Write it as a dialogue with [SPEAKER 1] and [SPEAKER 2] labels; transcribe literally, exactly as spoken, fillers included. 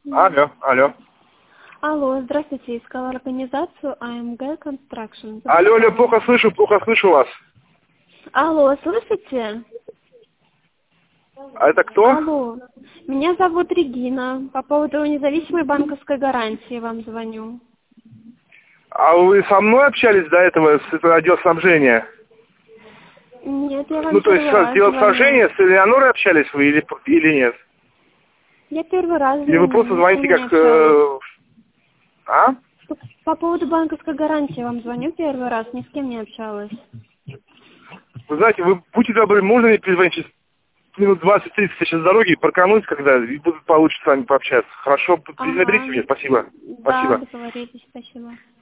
[SPEAKER 1] Алло, алло.
[SPEAKER 2] Алло, здравствуйте, искала организацию а эм гэ Construction.
[SPEAKER 1] Алло, алло, плохо слышу, плохо слышу вас.
[SPEAKER 2] Алло, слышите?
[SPEAKER 1] А это кто?
[SPEAKER 2] Алло, меня зовут Регина. По поводу независимой банковской гарантии вам звоню.
[SPEAKER 1] А вы со мной общались до этого с этого отдела снабжения?
[SPEAKER 2] Нет, я вам
[SPEAKER 1] Ну, то есть
[SPEAKER 2] первый
[SPEAKER 1] с
[SPEAKER 2] раз
[SPEAKER 1] отделом
[SPEAKER 2] звоню.
[SPEAKER 1] снабжения с Элеонорой общались вы или, или нет?
[SPEAKER 2] Я первый раз
[SPEAKER 1] Или вы
[SPEAKER 2] звоню,
[SPEAKER 1] просто
[SPEAKER 2] ни с кем
[SPEAKER 1] звоните
[SPEAKER 2] не
[SPEAKER 1] как...
[SPEAKER 2] общалась.
[SPEAKER 1] э, А?
[SPEAKER 2] По, по поводу банковской гарантии вам звоню первый раз, ни с кем не общалась.
[SPEAKER 1] Вы знаете, вы будьте добры, можно мне перезвонить через минут двадцать-тридцать сейчас с дороги, паркануть, когда и будет получше с вами пообщаться. Хорошо,
[SPEAKER 2] Ага.
[SPEAKER 1] наберите меня, спасибо.
[SPEAKER 2] Да,
[SPEAKER 1] Спасибо.
[SPEAKER 2] договорились, спасибо.